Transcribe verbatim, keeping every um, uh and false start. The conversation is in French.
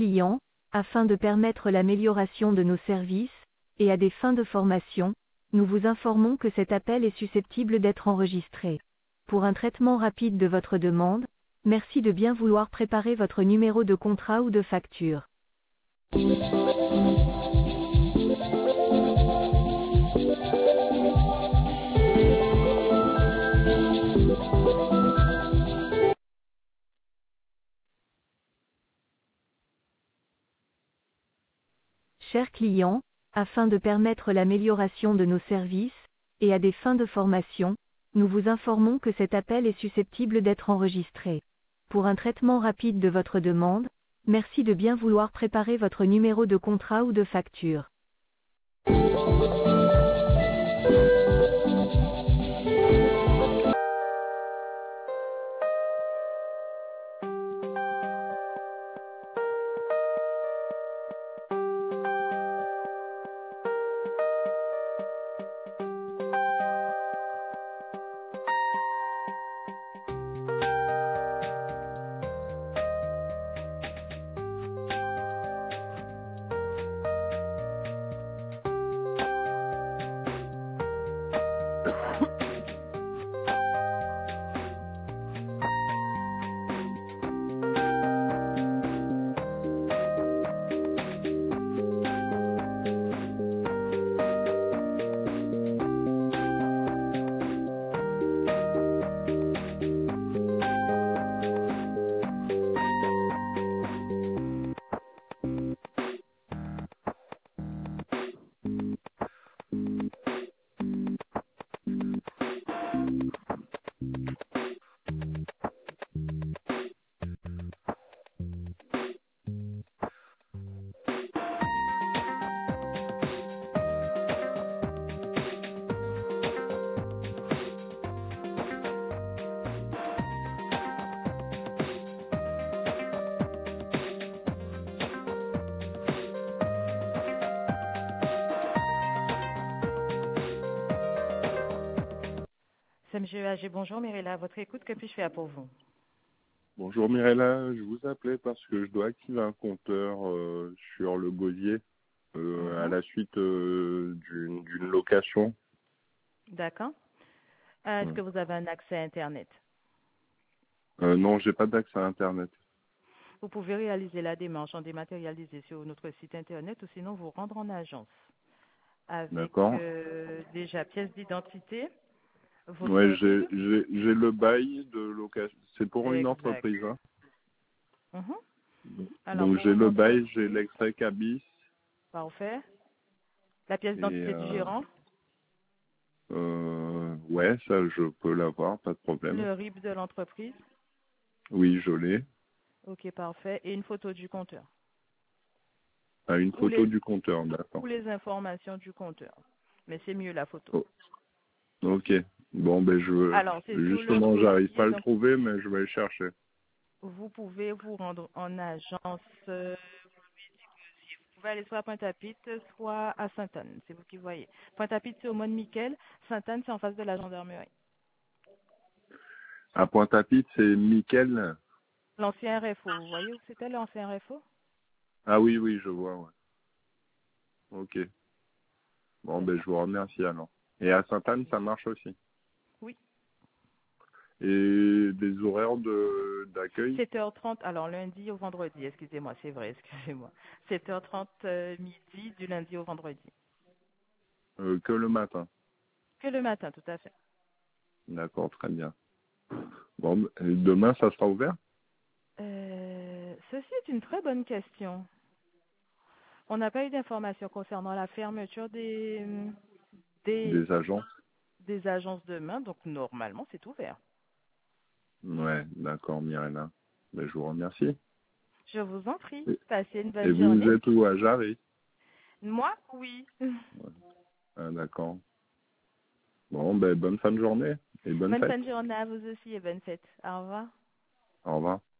client, afin de permettre l'amélioration de nos services, et à des fins de formation, nous vous informons que cet appel est susceptible d'être enregistré. Pour un traitement rapide de votre demande, merci de bien vouloir préparer votre numéro de contrat ou de facture. Chers clients, afin de permettre l'amélioration de nos services, et à des fins de formation, nous vous informons que cet appel est susceptible d'être enregistré. Pour un traitement rapide de votre demande, merci de bien vouloir préparer votre numéro de contrat ou de facture. C'est M. A G. Bonjour, Mirella. À votre écoute, que puis-je faire pour vous? Bonjour Mirella, je vous appelais parce que je dois activer un compteur euh, sur le gosier euh, Mhm. à la suite euh, d'une d'une location. D'accord. Euh, Est-ce Ouais. que vous avez un accès à Internet? Euh, non, j'ai pas d'accès à Internet. Vous pouvez réaliser la démarche en dématérialisé sur notre site Internet ou sinon vous rendre en agence avec D'accord. euh, déjà pièce d'identité, votre Ouais, j'ai R I B. j'ai j'ai le bail de location. C'est pour une Exact. entreprise. Hein. Mhm. Alors, Donc pour j'ai une le bail, j'ai entreprise, l'extrait cabis parfait. La pièce et d'identité du euh, gérant, euh, ouais, ça je peux l'avoir, pas de problème. le R I B de l'entreprise, Oui, je l'ai. ok, parfait, et une photo du compteur. Ah, une Ou photo les, du compteur, d'accord. ou les informations du compteur. Mais c'est mieux la photo. Oh, ok. Bon, ben je Alors, c'est sur le justement, j'arrive pas dossier, à le donc trouver, mais je vais le chercher. vous pouvez vous rendre en agence. euh, Vous pouvez aller soit à Pointe-à-Pitre, soit à Sainte-Anne. C'est vous qui voyez. Pointe-à-Pitre, c'est au Mont-Miquel. Sainte-Anne, c'est en face de la gendarmerie. À Pointe-à-Pitre, c'est Mickel. L'ancien R F O. Vous voyez où c'était l'ancien R F O? Ah oui, oui, je vois, ouais. Ok. Bon, C'est ben ça. je vous remercie alors. Et à Sainte-Anne, ça marche aussi. Oui. Et des horaires de d'accueil sept heures trente, alors lundi au vendredi, excusez-moi, c'est vrai, excusez-moi. sept heures trente euh, midi du lundi au vendredi. euh, que le matin. Que le matin, tout à fait. D'accord, très bien. Bon, ben, et demain, ça sera ouvert? Euh, ceci est une très bonne question. On n'a pas eu d'informations concernant la fermeture des, des, Des agences? des agences demain, donc normalement c'est ouvert. Ouais, d'accord, Mirella. Ben, je vous remercie. Je vous en prie, Et, passez une et bonne vous journée. êtes où, à Jarry? Moi, oui. Ouais. Ah, d'accord. Bon, ben bonne fin de journée et bonne Bonne fête. fin de journée à vous aussi et bonne fête. Au revoir. Au revoir.